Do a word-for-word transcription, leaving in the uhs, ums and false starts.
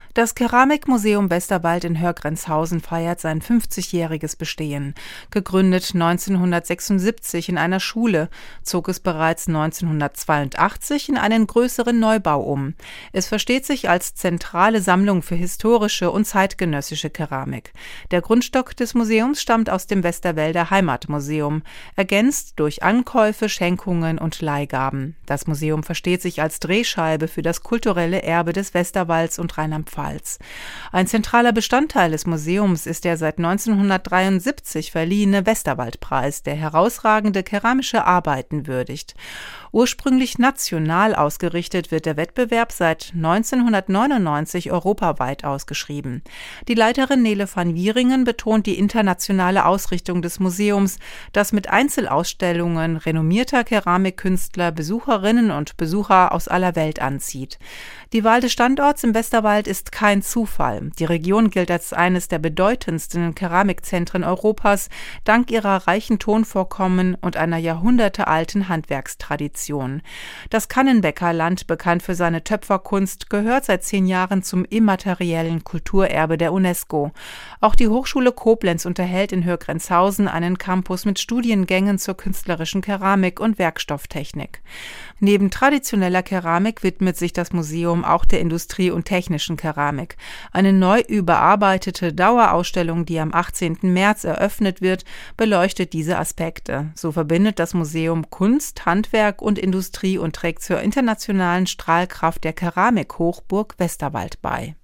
Das Keramikmuseum Westerwald in Hörgrenzhausen feiert sein fünfzigjähriges Bestehen. Gegründet neunzehnhundertsechsundsiebzig in einer Schule, zog es bereits neunzehnhundertzweiundachtzig in einen größeren Neubau um. Es versteht sich als zentrale Sammlung für historische und zeitgenössische Keramik. Der Grundstock des Museums stammt aus dem Westerwälder Heimatmuseum, ergänzt durch Ankäufe, Schenkungen und Leihgaben. Das Museum versteht sich als Drehscheibe für das kulturelle Erbe des Westerwalds und Rheinland-Pfalz. Ein zentraler Bestandteil des Museums ist der seit neunzehnhundertdreiundsiebzig verliehene Westerwaldpreis, der herausragende keramische Arbeiten würdigt. Ursprünglich national ausgerichtet, wird der Wettbewerb seit neunzehnhundertneunundneunzig europaweit ausgeschrieben. Die Leiterin Nele van Wieringen betont die internationale Ausrichtung des Museums, das mit Einzelausstellungen renommierter Keramikkünstler Besucherinnen und Besucher aus aller Welt anzieht. Die Wahl des Standorts im Westerwald ist kein Zufall. Die Region gilt als eines der bedeutendsten Keramikzentren Europas, dank ihrer reichen Tonvorkommen und einer jahrhundertealten Handwerkstradition. Das Kannenbäckerland, bekannt für seine Töpferkunst, gehört seit zehn Jahren zum immateriellen Kulturerbe der UNESCO. Auch die Hochschule Koblenz unterhält in Hörgrenzhausen einen Campus mit Studiengängen zur künstlerischen Keramik und Werkstofftechnik. Neben traditioneller Keramik widmet sich das Museum auch der Industrie- und technischen Keramik. Eine neu überarbeitete Dauerausstellung, die am achtzehnten März eröffnet wird, beleuchtet diese Aspekte. So verbindet das Museum Kunst, Handwerk und Industrie und trägt zur internationalen Strahlkraft der Keramikhochburg Westerwald bei.